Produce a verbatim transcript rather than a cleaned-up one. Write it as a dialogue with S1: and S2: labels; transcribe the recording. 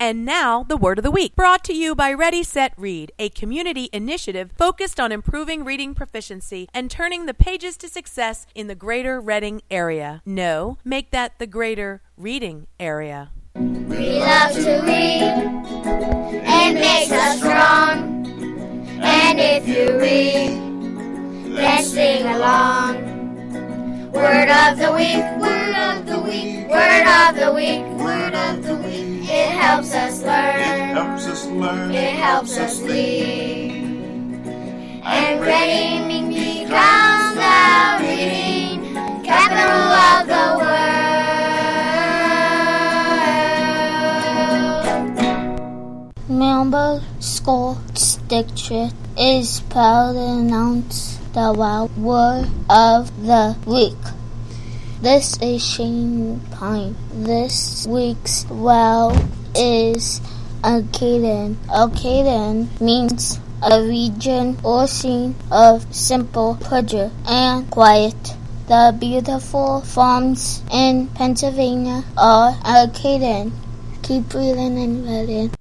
S1: And now, the Word of the Week, brought to you by Ready, Set, Read, a community initiative focused on improving reading proficiency and turning the pages to success in the greater Reading area. No, make that the greater reading area.
S2: We love to read. It makes us strong. And if you read, then sing along. Word of the week, word of the week, word of the week, word of the week. It helps us learn,
S3: it helps us learn,
S2: it helps us lead. And reading becomes the reading capital of the world.
S4: Melbourne School District is proud to announce the wild word of the week. This is Shane Pine. This week's wow is Arcadian. Arcadian means a region or scene of simple pleasure and quiet. The beautiful farms in Pennsylvania are Arcadian. Keep reading and reading.